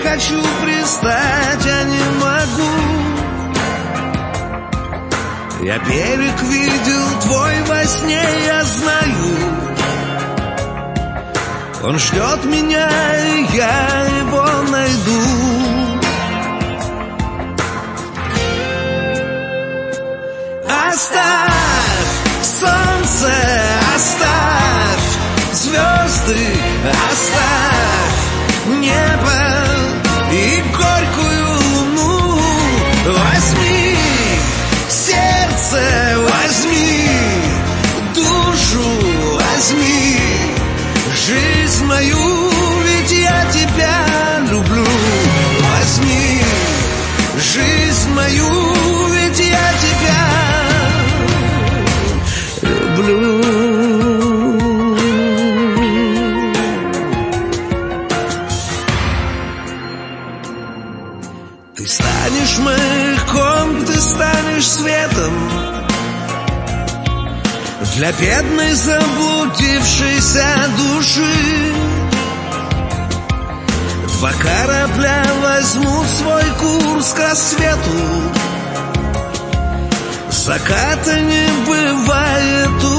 хочу пристать, а не могу. Я берег видел твой во сне, я знаю. Он ждет меня, и я его найду. Оставь солнце, оставь звезды, оставь небо и горькую луну. Возьми сердце, возьми душу, возьми жизнь мою, ведь я тебя люблю. Возьми жизнь мою, ведь я тебя люблю. Ты станешь маяком, ты станешь светом для бедной заблудившейся души. Два корабля возьмут свой курс к рассвету. Заката не бывает